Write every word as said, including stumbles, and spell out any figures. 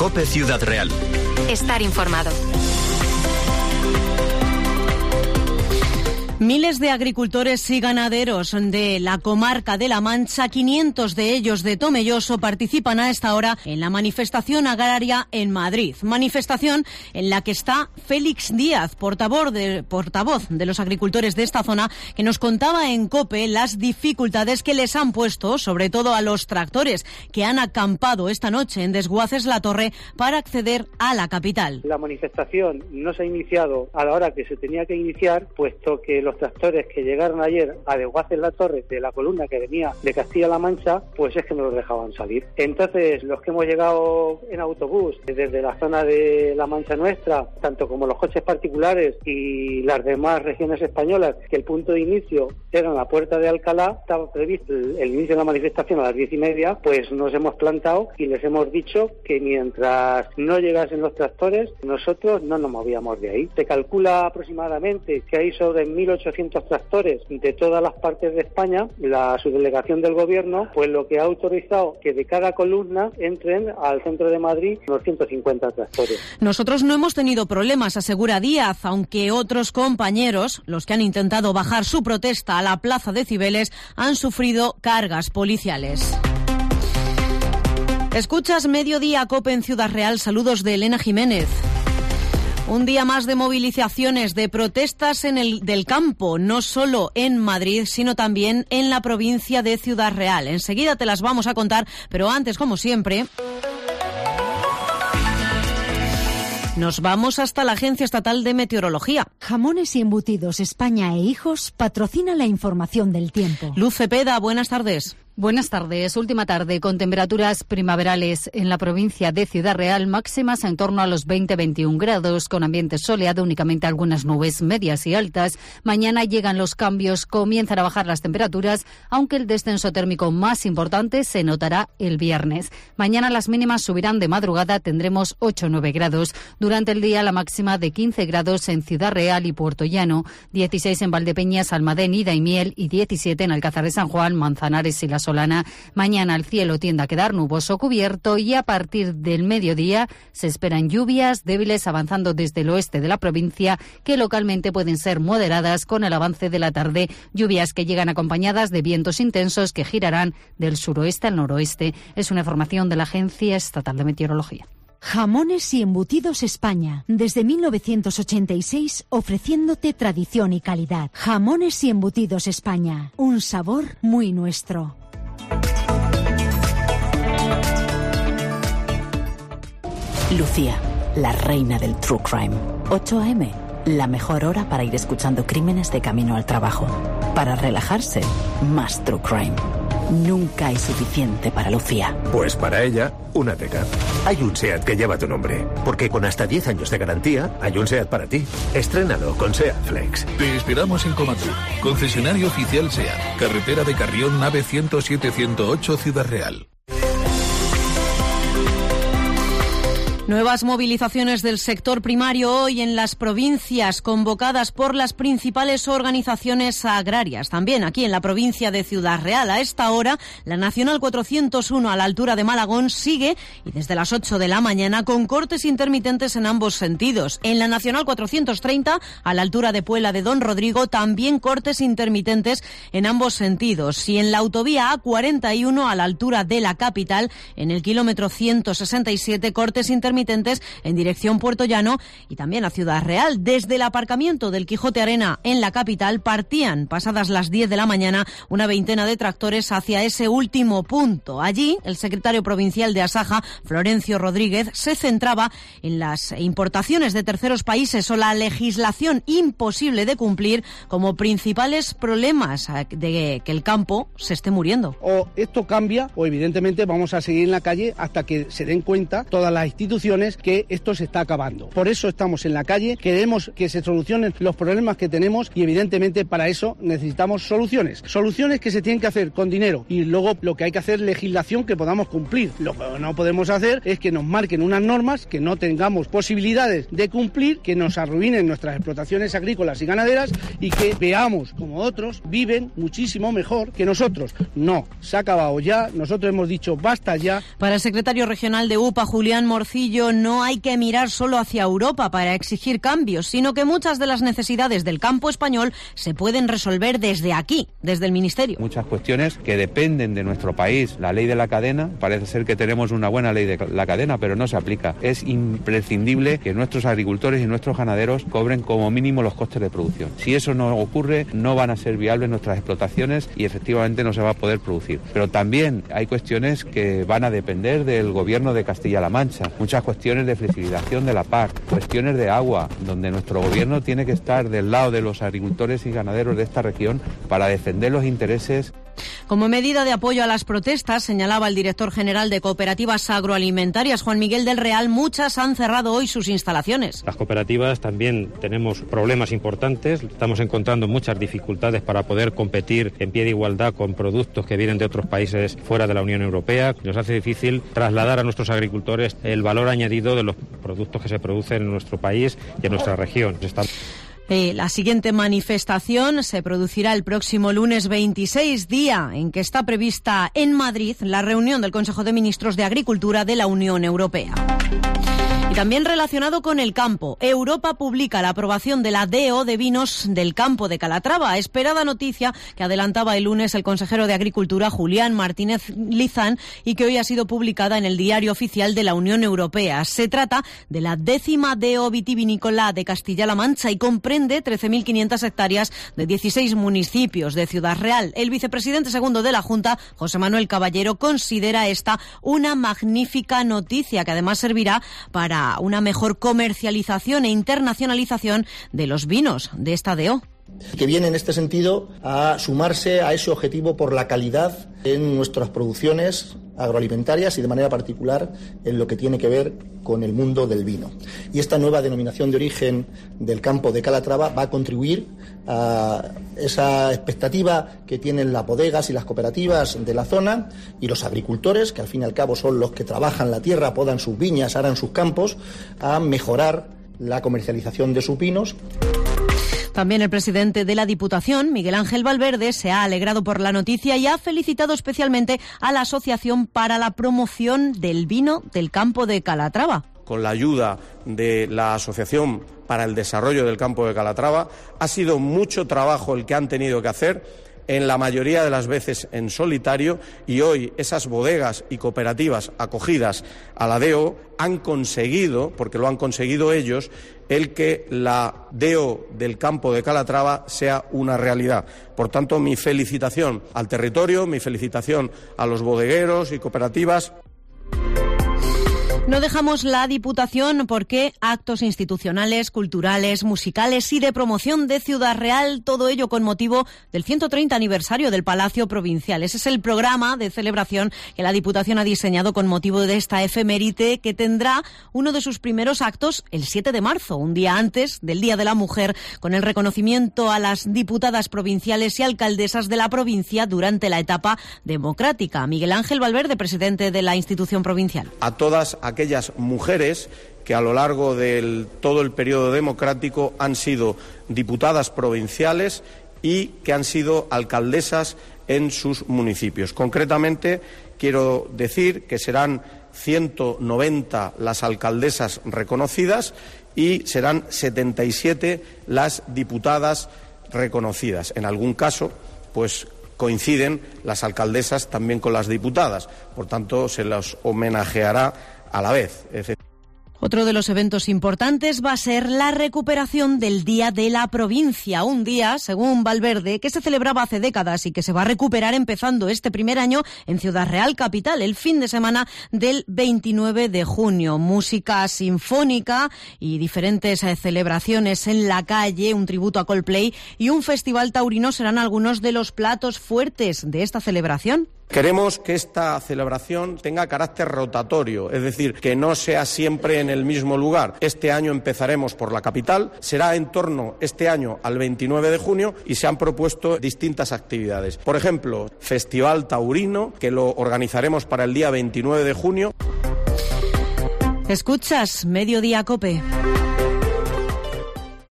COPE Ciudad Real. Estar informado. Miles de agricultores y ganaderos de la comarca de La Mancha, quinientos de ellos de Tomelloso, participan a esta hora en la manifestación agraria en Madrid. Manifestación en la que está Félix Díaz, portavoz de, portavoz de los agricultores de esta zona, que nos contaba en COPE las dificultades que les han puesto, sobre todo a los tractores, que han acampado esta noche en Desguaces la Torre para acceder a la capital. La manifestación no se ha iniciado a la hora que se tenía que iniciar, puesto que los tractores que llegaron ayer a Desguaces la Torre de la columna que venía de Castilla-La Mancha, pues es que no los dejaban salir. Entonces, los que hemos llegado en autobús desde la zona de La Mancha Nuestra, tanto como los coches particulares y las demás regiones españolas, que el punto de inicio era en la puerta de Alcalá, estaba previsto el, el inicio de la manifestación a las diez y media, pues nos hemos plantado y les hemos dicho que mientras no llegasen los tractores, nosotros no nos movíamos de ahí. Se calcula aproximadamente que hay sobre mil ochocientos tractores de todas las partes de España. La subdelegación del gobierno, pues lo que ha autorizado que de cada columna entren al centro de Madrid unos ciento cincuenta tractores. Nosotros no hemos tenido problemas, asegura Díaz, aunque otros compañeros, los que han intentado bajar su protesta a la plaza de Cibeles, han sufrido cargas policiales. Escuchas Mediodía COPE en Ciudad Real. Saludos de Elena Jiménez. Un día más de movilizaciones, de protestas en el del campo, no solo en Madrid, sino también en la provincia de Ciudad Real. Enseguida te las vamos a contar, pero antes, como siempre, nos vamos hasta la Agencia Estatal de Meteorología. Jamones y Embutidos España e Hijos patrocina la información del tiempo. Luz Cepeda, buenas tardes. Buenas tardes. Última tarde con temperaturas primaverales en la provincia de Ciudad Real, máximas en torno a los veinte a veintiún grados, con ambiente soleado, únicamente algunas nubes medias y altas. Mañana llegan los cambios, comienzan a bajar las temperaturas, aunque el descenso térmico más importante se notará el viernes. Mañana las mínimas subirán de madrugada, tendremos ocho a nueve grados. Durante el día la máxima de quince grados en Ciudad Real y Puerto Llano, dieciséis en Valdepeñas, Almadén, Daimiel y diecisiete en Alcázar de San Juan, Manzanares y Las Solana. Mañana el cielo tiende a quedar nuboso cubierto y a partir del mediodía se esperan lluvias débiles avanzando desde el oeste de la provincia, que localmente pueden ser moderadas con el avance de la tarde. Lluvias que llegan acompañadas de vientos intensos que girarán del suroeste al noroeste. Es una información de la Agencia Estatal de Meteorología. Jamones y Embutidos España, desde mil novecientos ochenta y seis ofreciéndote tradición y calidad. Jamones y Embutidos España, un sabor muy nuestro. Lucía, la reina del True Crime. ocho a eme, la mejor hora para ir escuchando crímenes de camino al trabajo. Para relajarse, más True Crime. Nunca hay suficiente para Lucía. Pues para ella, una Teca. Hay un SEAT que lleva tu nombre, porque con hasta diez años de garantía, hay un SEAT para ti. Estrénalo con SEAT Flex. Te esperamos en Comatur, concesionario oficial SEAT, carretera de Carrión, nave ciento siete ciento ocho, Ciudad Real. Nuevas movilizaciones del sector primario hoy en las provincias, convocadas por las principales organizaciones agrarias. También aquí en la provincia de Ciudad Real. A esta hora, la Nacional cuatrocientos uno a la altura de Malagón sigue, y desde las ocho de la mañana, con cortes intermitentes en ambos sentidos. En la Nacional cuatrocientos treinta, a la altura de Puebla de Don Rodrigo, también cortes intermitentes en ambos sentidos. Y en la autovía A cuarenta y uno, a la altura de la capital, en el kilómetro ciento sesenta y siete, cortes intermitentes en dirección Puerto Llano y también a Ciudad Real. Desde el aparcamiento del Quijote Arena en la capital partían, pasadas las diez de la mañana, una veintena de tractores hacia ese último punto. Allí, el secretario provincial de Asaja, Florencio Rodríguez, se centraba en las importaciones de terceros países o la legislación imposible de cumplir como principales problemas de que el campo se esté muriendo. O esto cambia o evidentemente vamos a seguir en la calle hasta que se den cuenta todas las instituciones que esto se está acabando. Por eso estamos en la calle, queremos que se solucionen los problemas que tenemos y evidentemente para eso necesitamos soluciones. Soluciones que se tienen que hacer con dinero y luego lo que hay que hacer es legislación que podamos cumplir. Lo que no podemos hacer es que nos marquen unas normas que no tengamos posibilidades de cumplir, que nos arruinen nuestras explotaciones agrícolas y ganaderas y que veamos como otros viven muchísimo mejor que nosotros. No, se ha acabado ya, nosotros hemos dicho basta ya. Para el secretario regional de U P A, Julián Morcillo, ello no hay que mirar solo hacia Europa para exigir cambios, sino que muchas de las necesidades del campo español se pueden resolver desde aquí, desde el Ministerio. Muchas cuestiones que dependen de nuestro país. La ley de la cadena, parece ser que tenemos una buena ley de la cadena, pero no se aplica. Es imprescindible que nuestros agricultores y nuestros ganaderos cobren como mínimo los costes de producción. Si eso no ocurre, no van a ser viables nuestras explotaciones y efectivamente no se va a poder producir. Pero también hay cuestiones que van a depender del gobierno de Castilla-La Mancha. Muchas cuestiones de flexibilización de la P A C, cuestiones de agua, donde nuestro gobierno tiene que estar del lado de los agricultores y ganaderos de esta región para defender los intereses. Como medida de apoyo a las protestas, señalaba el director general de Cooperativas Agroalimentarias, Juan Miguel del Real, muchas han cerrado hoy sus instalaciones. Las cooperativas también tenemos problemas importantes, estamos encontrando muchas dificultades para poder competir en pie de igualdad con productos que vienen de otros países fuera de la Unión Europea. Nos hace difícil trasladar a nuestros agricultores el valor añadido de los productos que se producen en nuestro país y en nuestra región. Estamos... Eh, la siguiente manifestación se producirá el próximo lunes veintiséis, día en que está prevista en Madrid la reunión del Consejo de Ministros de Agricultura de la Unión Europea. Y también relacionado con el campo, Europa publica la aprobación de la D O de vinos del campo de Calatrava, esperada noticia que adelantaba el lunes el consejero de Agricultura Julián Martínez Lizán y que hoy ha sido publicada en el Diario Oficial de la Unión Europea. Se trata de la décima D O vitivinícola de Castilla-La Mancha y comprende trece mil quinientas hectáreas de dieciséis municipios de Ciudad Real. El vicepresidente segundo de la Junta, José Manuel Caballero, considera esta una magnífica noticia que además servirá para una mejor comercialización e internacionalización de los vinos de esta D O. Que viene en este sentido a sumarse a ese objetivo por la calidad en nuestras producciones agroalimentarias y de manera particular en lo que tiene que ver con el mundo del vino. Y esta nueva denominación de origen del campo de Calatrava va a contribuir a esa expectativa que tienen las bodegas y las cooperativas de la zona y los agricultores, que al fin y al cabo son los que trabajan la tierra, podan sus viñas, aran sus campos, a mejorar la comercialización de sus vinos. También el presidente de la Diputación, Miguel Ángel Valverde, se ha alegrado por la noticia y ha felicitado especialmente a la Asociación para la Promoción del Vino del Campo de Calatrava. Con la ayuda de la Asociación para el Desarrollo del Campo de Calatrava, ha sido mucho trabajo el que han tenido que hacer, en la mayoría de las veces en solitario, y hoy esas bodegas y cooperativas acogidas a la D O han conseguido, porque lo han conseguido ellos, el que la D O del campo de Calatrava sea una realidad. Por tanto, mi felicitación al territorio, mi felicitación a los bodegueros y cooperativas. No dejamos la Diputación porque actos institucionales, culturales, musicales y de promoción de Ciudad Real, todo ello con motivo del ciento treinta aniversario del Palacio Provincial. Ese es el programa de celebración que la Diputación ha diseñado con motivo de esta efeméride, que tendrá uno de sus primeros actos el siete de marzo, un día antes del Día de la Mujer, con el reconocimiento a las diputadas provinciales y alcaldesas de la provincia durante la etapa democrática. Miguel Ángel Valverde, presidente de la institución provincial. A todas aquellas mujeres que a lo largo de todo el periodo democrático han sido diputadas provinciales y que han sido alcaldesas en sus municipios. Concretamente, quiero decir que serán ciento noventa las alcaldesas reconocidas y serán setenta y siete las diputadas reconocidas. En algún caso, pues coinciden las alcaldesas también con las diputadas. Por tanto, se las homenajeará a la vez. Otro de los eventos importantes va a ser la recuperación del Día de la Provincia, un día, según Valverde, que se celebraba hace décadas y que se va a recuperar empezando este primer año en Ciudad Real capital, el fin de semana del veintinueve de junio. Música sinfónica y diferentes eh, celebraciones en la calle, un tributo a Coldplay y un festival taurino serán algunos de los platos fuertes de esta celebración. Queremos que esta celebración tenga carácter rotatorio, es decir, que no sea siempre en el mismo lugar. Este año empezaremos por la capital, será en torno este año al veintinueve de junio y se han propuesto distintas actividades. Por ejemplo, Festival Taurino, que lo organizaremos para el día veintinueve de junio. Escuchas Mediodía COPE.